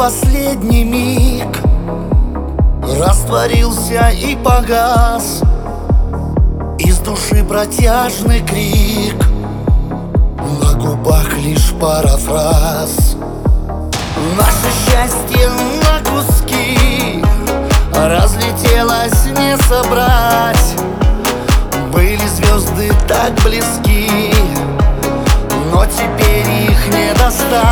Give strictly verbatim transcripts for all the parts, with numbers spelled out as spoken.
последний миг растворился и погас. Из души протяжный крик, на губах лишь пара фраз. Наше счастье на куски разлетелось не собрать. Были звезды так близки, но теперь их не достать.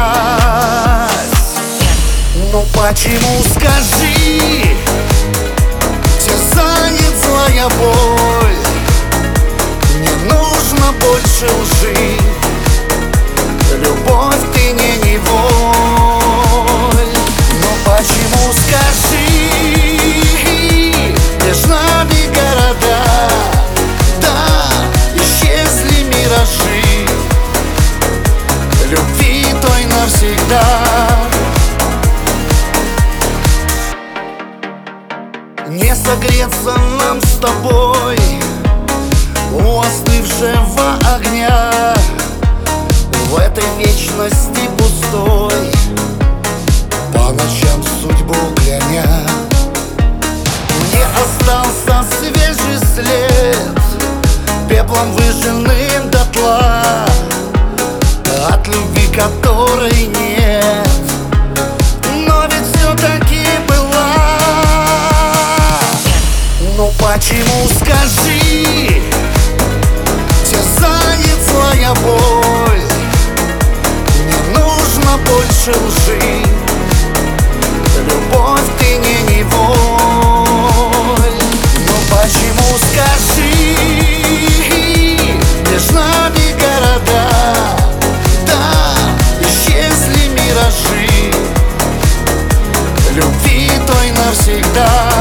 Ну почему, скажи, терзанит злая боль? Не нужно больше лжи, любовь, ты не неволь. Ну почему, скажи, между нами города, да, исчезли миражи любви той навсегда. Не согреться нам с тобой у остывшего огня, в этой вечности пустой, по ночам судьбу кляня. Не остался свежий след, пеплом выжженным дотла, от любви которой нет, но ведь все-таки была. Ну почему, скажи, терзанит злая боль? Не нужно больше лжи, любовь, ты не неволь. Ну почему, скажи, между нами города, да, исчезли миражи любви той навсегда.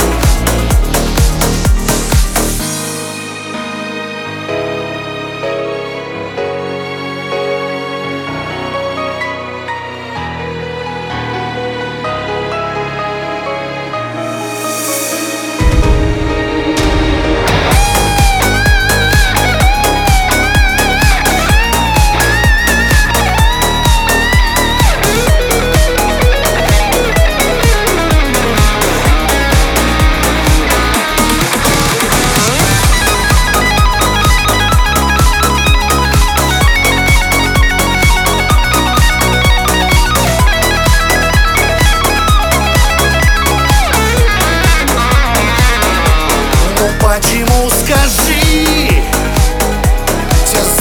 Почему, скажи,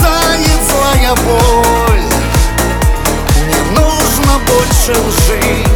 терзанит злая боль? Не нужно больше лжи,